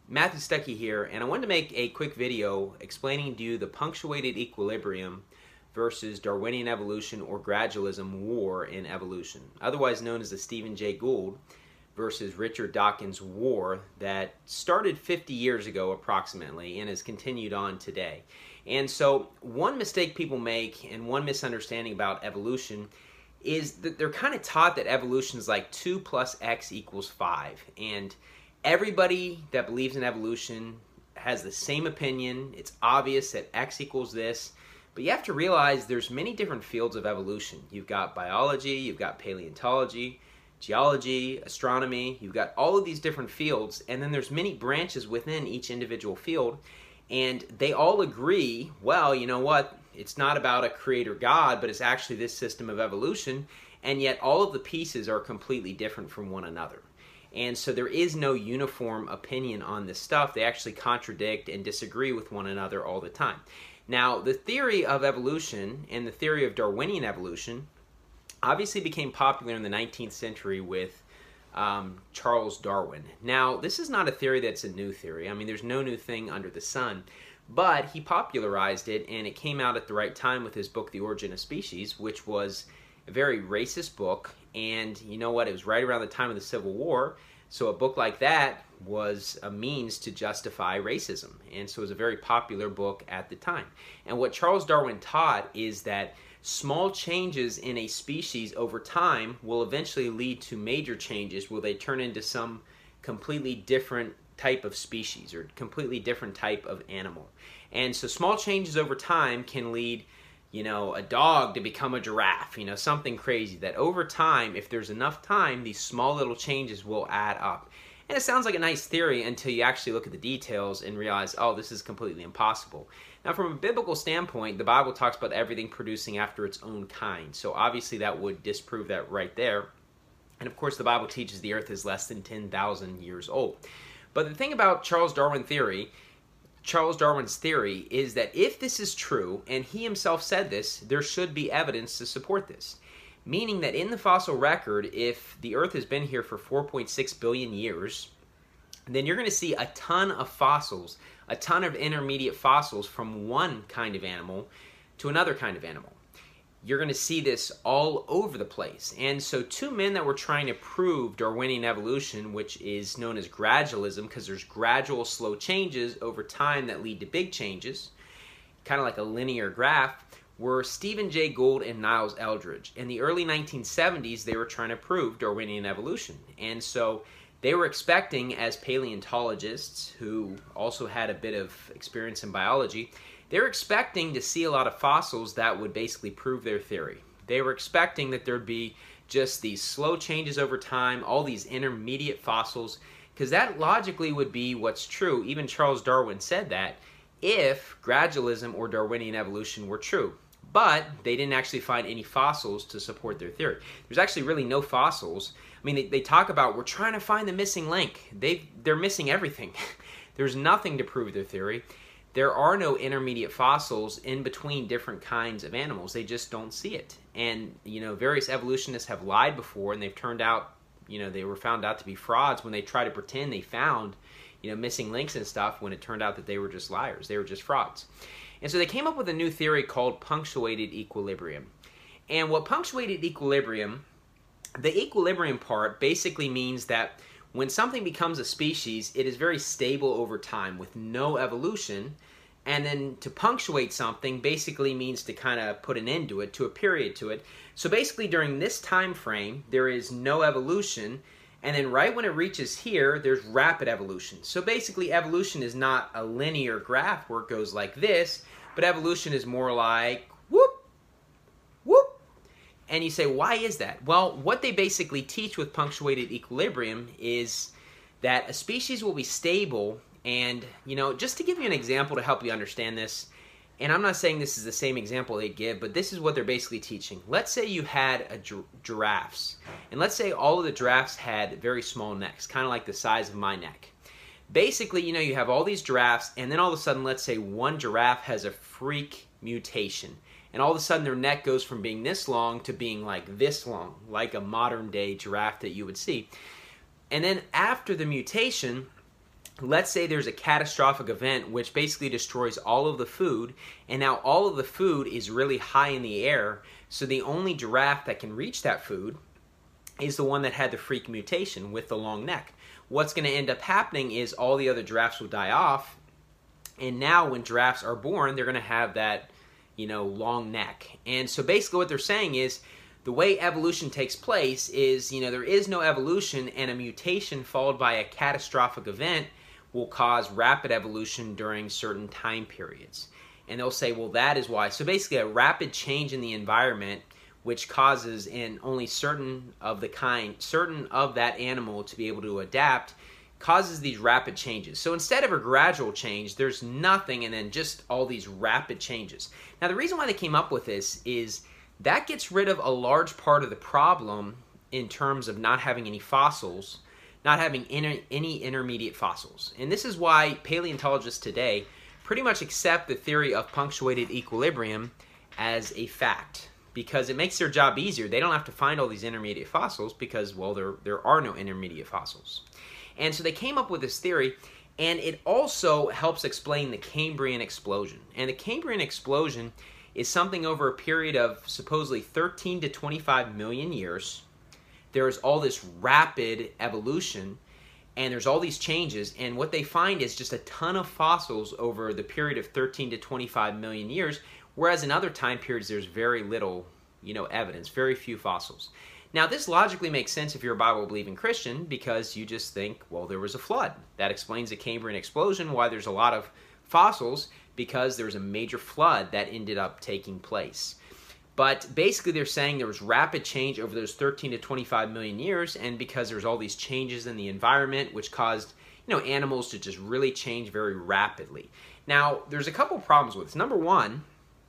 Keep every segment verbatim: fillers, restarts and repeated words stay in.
Matthew Stuckey here, and I wanted to make a quick video explaining to you the punctuated equilibrium versus Darwinian evolution or gradualism war in evolution, otherwise known as the Stephen Jay Gould versus Richard Dawkins war that started fifty years ago approximately and has continued on today. And so one mistake people make and one misunderstanding about evolution is that they're kind of taught that evolution is like two plus x equals five, and everybody that believes in evolution has the same opinion. It's obvious that x equals this, but you have to realize there's many different fields of evolution. You've got biology, you've got paleontology, geology, astronomy, you've got all of these different fields, and then there's many branches within each individual field, and they all agree, well, you know what, it's not about a creator God, but it's actually this system of evolution, and yet all of the pieces are completely different from one another. And so there is no uniform opinion on this stuff. They actually contradict and disagree with one another all the time. Now, the theory of evolution and the theory of Darwinian evolution obviously became popular in the nineteenth century with um, Charles Darwin. Now, this is not a theory that's a new theory. I mean, there's no new thing under the sun. But he popularized it, and it came out at the right time with his book, The Origin of Species, which was a very racist book. And you know what? It was right around the time of the Civil War. So a book like that was a means to justify racism. And so it was a very popular book at the time. And what Charles Darwin taught is that small changes in a species over time will eventually lead to major changes where they turn into some completely different type of species or completely different type of animal. And so small changes over time can lead, you know, a dog to become a giraffe, you know, something crazy that over time, if there's enough time, these small little changes will add up. And it sounds like a nice theory until you actually look at the details and realize, oh, this is completely impossible. Now, from a biblical standpoint, the Bible talks about everything producing after its own kind. So obviously that would disprove that right there. And of course, the Bible teaches the earth is less than ten thousand years old. But the thing about Charles Darwin theory, Charles Darwin's theory, is that if this is true, and he himself said this, there should be evidence to support this. Meaning that in the fossil record, if the Earth has been here for four point six billion years, then you're going to see a ton of fossils, a ton of intermediate fossils from one kind of animal to another kind of animal. You're going to see this all over the place. And so two men that were trying to prove Darwinian evolution, which is known as gradualism, because there's gradual slow changes over time that lead to big changes, kind of like a linear graph, were Stephen Jay Gould and Niles Eldredge. In the early nineteen seventies, they were trying to prove Darwinian evolution. And so they were expecting, as paleontologists who also had a bit of experience in biology, they were expecting to see a lot of fossils that would basically prove their theory. They were expecting that there'd be just these slow changes over time, all these intermediate fossils, because that logically would be what's true. Even Charles Darwin said that, if gradualism or Darwinian evolution were true. But they didn't actually find any fossils to support their theory. There's actually really no fossils. I mean, they, they talk about, we're trying to find the missing link. They, they're missing everything. There's nothing to prove their theory. There are no intermediate fossils in between different kinds of animals. They just don't see it. And, you know, various evolutionists have lied before, and they've turned out, you know, they were found out to be frauds when they try to pretend they found, you know, missing links and stuff, when it turned out that they were just liars. They were just frauds. And so they came up with a new theory called punctuated equilibrium. And what punctuated equilibrium, the equilibrium part basically means that when something becomes a species, it is very stable over time with no evolution. And then to punctuate something basically means to kind of put an end to it, to a period to it. So basically during this time frame, there is no evolution. And then right when it reaches here, there's rapid evolution. So basically evolution is not a linear graph where it goes like this, but evolution is more like whoop, whoop. And you say, why is that? Well, what they basically teach with punctuated equilibrium is that a species will be stable. And, you know, just to give you an example to help you understand this, and I'm not saying this is the same example they give, but this is what they're basically teaching. Let's say you had a gi- giraffes, and let's say all of the giraffes had very small necks, kind of like the size of my neck. Basically, you know, you have all these giraffes, and then all of a sudden, let's say one giraffe has a freak mutation. And all of a sudden their neck goes from being this long to being like this long, like a modern day giraffe that you would see. And then after the mutation, let's say there's a catastrophic event which basically destroys all of the food, and now all of the food is really high in the air, so the only giraffe that can reach that food is the one that had the freak mutation with the long neck. What's going to end up happening is all the other giraffes will die off, and now when giraffes are born, they're going to have that, you know, long neck. And so basically what they're saying is, the way evolution takes place is, you know, there is no evolution, and a mutation followed by a catastrophic event will cause rapid evolution during certain time periods. And they'll say, well, that is why. So basically a rapid change in the environment which causes in only certain of the kind, certain of that animal to be able to adapt, causes these rapid changes. So instead of a gradual change, there's nothing and then just all these rapid changes. Now the reason why they came up with this is that gets rid of a large part of the problem in terms of not having any fossils, not having inter- any intermediate fossils. And this is why paleontologists today pretty much accept the theory of punctuated equilibrium as a fact, because it makes their job easier. They don't have to find all these intermediate fossils because, well, there, there are no intermediate fossils. And so they came up with this theory, and it also helps explain the Cambrian explosion. And the Cambrian explosion is something over a period of supposedly thirteen to twenty-five million years. There's all this rapid evolution, and there's all these changes, and what they find is just a ton of fossils over the period of thirteen to twenty-five million years, whereas in other time periods there's very little, you know, evidence, very few fossils. Now this logically makes sense if you're a Bible-believing Christian, because you just think, well, there was a flood. That explains the Cambrian explosion, why there's a lot of fossils, because there was a major flood that ended up taking place. But basically they're saying there was rapid change over those thirteen to twenty-five million years, and because there's all these changes in the environment which caused, you know, animals to just really change very rapidly. Now, there's a couple problems with this. Number one,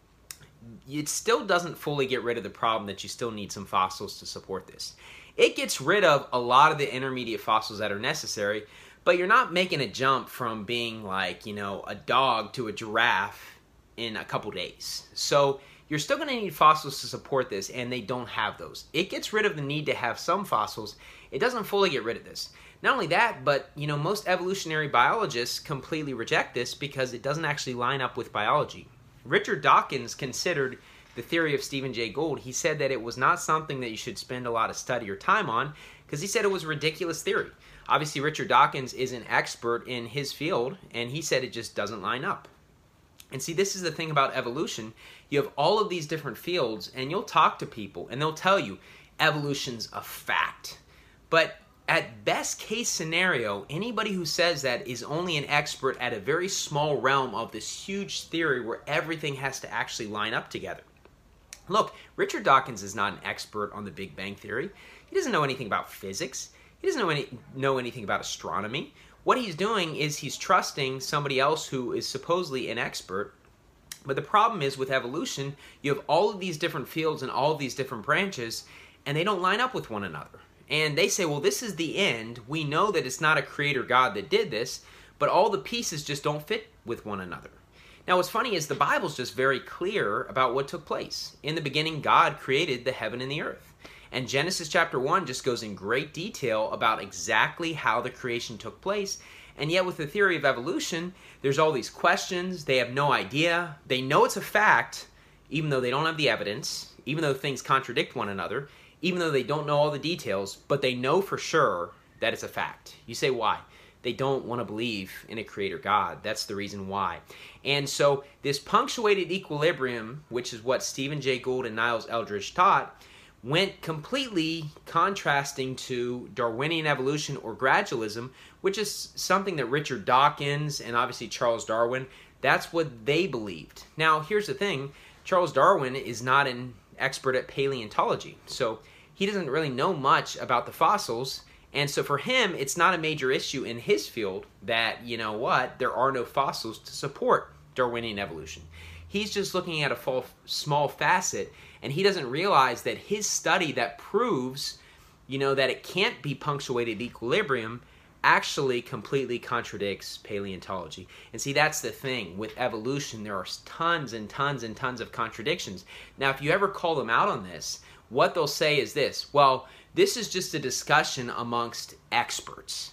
it still doesn't fully get rid of the problem that you still need some fossils to support this. It gets rid of a lot of the intermediate fossils that are necessary, but you're not making a jump from being like, you know, a dog to a giraffe in a couple days. So you're still going to need fossils to support this, and they don't have those. It gets rid of the need to have some fossils. It doesn't fully get rid of this. Not only that, but, you know, most evolutionary biologists completely reject this because it doesn't actually line up with biology. Richard Dawkins considered the theory of Stephen Jay Gould. He said that it was not something that you should spend a lot of study or time on because he said it was a ridiculous theory. Obviously, Richard Dawkins is an expert in his field, and he said it just doesn't line up. And see, this is the thing about evolution. You have all of these different fields, and you'll talk to people, and they'll tell you evolution's a fact. But at best case scenario, anybody who says that is only an expert at a very small realm of this huge theory where everything has to actually line up together. Look, Richard Dawkins is not an expert on the Big Bang Theory. He doesn't know anything about physics. He doesn't know, any, know anything about astronomy. What he's doing is he's trusting somebody else who is supposedly an expert. But the problem is with evolution, you have all of these different fields and all of these different branches, and they don't line up with one another. And they say, well, this is the end. We know that it's not a creator God that did this, but all the pieces just don't fit with one another. Now, what's funny is the Bible's just very clear about what took place. In the beginning, God created the heaven and the earth. And Genesis chapter one just goes in great detail about exactly how the creation took place. And yet with the theory of evolution, there's all these questions. They have no idea. They know it's a fact, even though they don't have the evidence, even though things contradict one another, even though they don't know all the details, but they know for sure that it's a fact. You say, why? They don't want to believe in a creator God. That's the reason why. And so this punctuated equilibrium, which is what Stephen Jay Gould and Niles Eldredge taught, went completely contrasting to Darwinian evolution or gradualism, which is something that Richard Dawkins and obviously Charles Darwin, that's what they believed. Now, here's the thing. Charles Darwin is not an expert at paleontology, so he doesn't really know much about the fossils, and so for him, it's not a major issue in his field that, you know what, there are no fossils to support Darwinian evolution. He's just looking at a small facet, and he doesn't realize that his study that proves, you know, that it can't be punctuated equilibrium actually completely contradicts paleontology. And see, that's the thing. With evolution, there are tons and tons and tons of contradictions. Now, if you ever call them out on this, what they'll say is this: well, this is just a discussion amongst experts.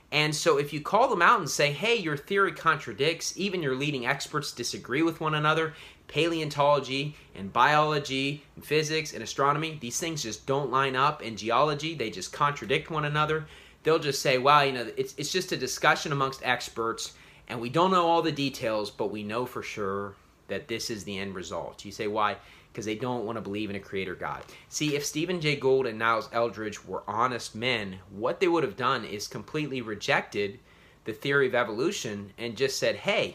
And so if you call them out and say, hey, your theory contradicts, even your leading experts disagree with one another, paleontology and biology and physics and astronomy, these things just don't line up, and geology, they just contradict one another. They'll just say, well, you know, it's, it's just a discussion amongst experts, and we don't know all the details, but we know for sure that this is the end result. You say, why? Because they don't want to believe in a creator God. See, if Stephen Jay Gould and Niles Eldredge were honest men, what they would have done is completely rejected the theory of evolution and just said, hey,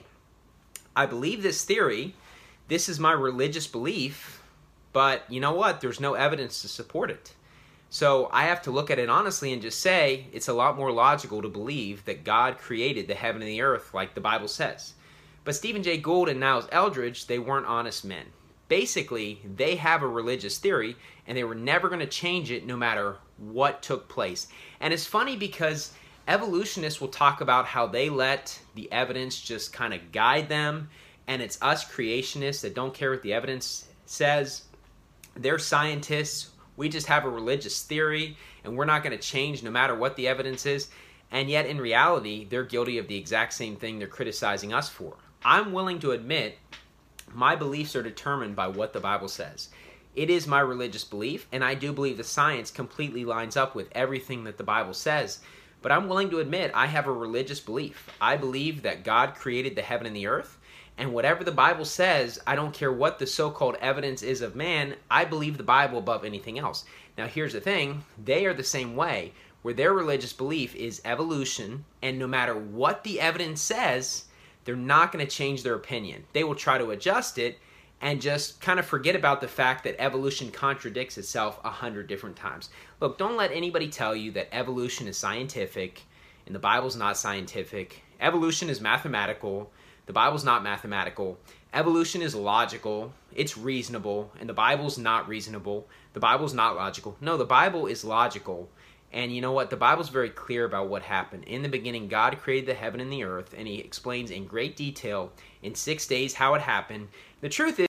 I believe this theory, this is my religious belief, but you know what? There's no evidence to support it. So I have to look at it honestly and just say it's a lot more logical to believe that God created the heaven and the earth like the Bible says. But Stephen Jay Gould and Niles Eldredge, they weren't honest men. Basically, they have a religious theory, and they were never going to change it no matter what took place. And it's funny because evolutionists will talk about how they let the evidence just kind of guide them, and it's us creationists that don't care what the evidence says. They're scientists. We just have a religious theory, and we're not going to change no matter what the evidence is. And yet, in reality, they're guilty of the exact same thing they're criticizing us for. I'm willing to admit my beliefs are determined by what the Bible says. It is my religious belief, and I do believe the science completely lines up with everything that the Bible says. But I'm willing to admit I have a religious belief. I believe that God created the heaven and the earth, and whatever the Bible says, I don't care what the so-called evidence is of man, I believe the Bible above anything else. Now here's the thing, they are the same way, where their religious belief is evolution, and no matter what the evidence says, they're not going to change their opinion. They will try to adjust it and just kind of forget about the fact that evolution contradicts itself a hundred different times. Look, don't let anybody tell you that evolution is scientific and the Bible's not scientific. Evolution is mathematical. The Bible's not mathematical. Evolution is logical. It's reasonable. And the Bible's not reasonable. The Bible's not logical. No, the Bible is logical. And you know what? The Bible's very clear about what happened. In the beginning, God created the heaven and the earth, and he explains in great detail in six days how it happened. The truth is,